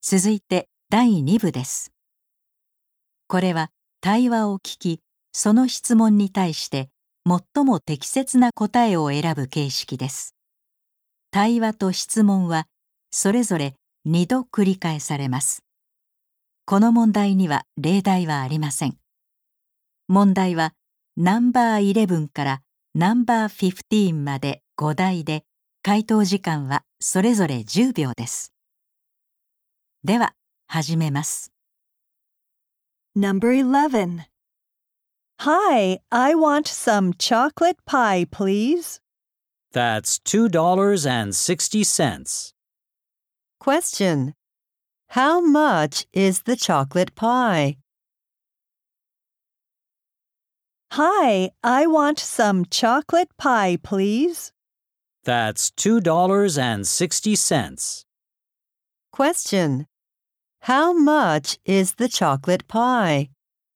続いて第2部です。これは対話を聞き、その質問に対して最も適切な答えを選ぶ形式です。対話と質問はそれぞれ2度繰り返されます。この問題には例題はありません。問題はナンバー11からナンバー15まで5題で、回答時間はそれぞれ10秒です。では始めます。 Number 11. Hi, I want some chocolate pie, please. That's $2.60. Question. How much is the chocolate pie? Hi, I want some chocolate pie, please. That's $2.60. Question. How much is the chocolate pie?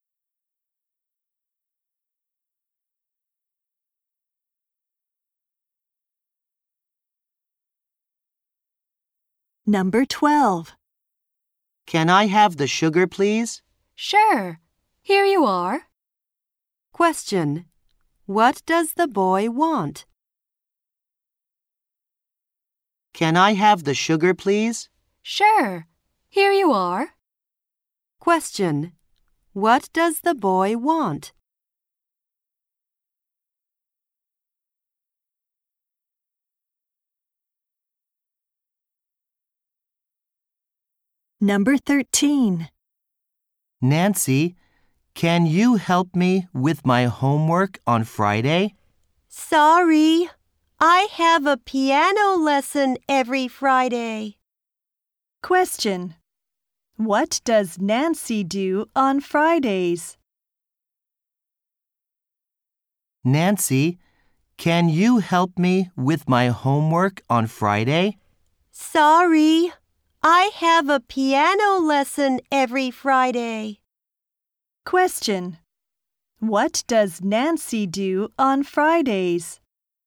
Number 12. Can I have the sugar, please? Sure. Here you are. Question. What does the boy want? Can I have the sugar, please? Sure. Here you are. Question. What does the boy want? Number 13. Nancy, can you help me with my homework on Friday? Sorry, I have a piano lesson every Friday. Question. What does Nancy do on Fridays? Nancy, can you help me with my homework on Friday? Sorry, I have a piano lesson every Friday. Question. What does Nancy do on Fridays?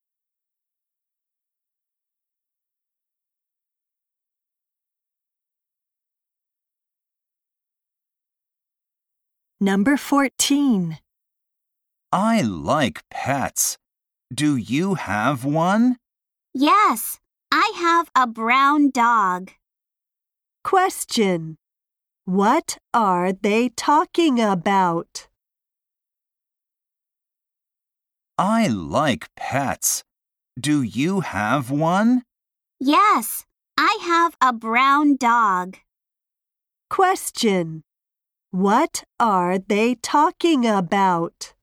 Number 14. I like pets. Do you have one? Yes, I have a brown dog. Question. What are they talking about? I like pets. Do you have one? Yes, I have a brown dog. Question. What are they talking about?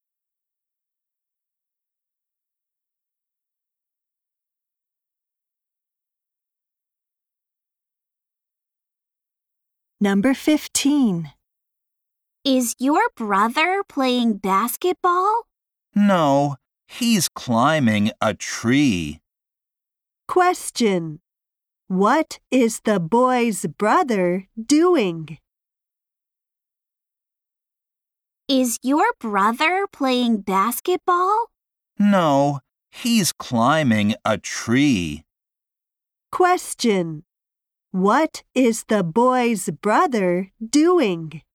Number 15. Is your brother playing basketball? No, he's climbing a tree. Question. What is the boy's brother doing? Is your brother playing basketball? No, he's climbing a tree. Question. What is the boy's brother doing?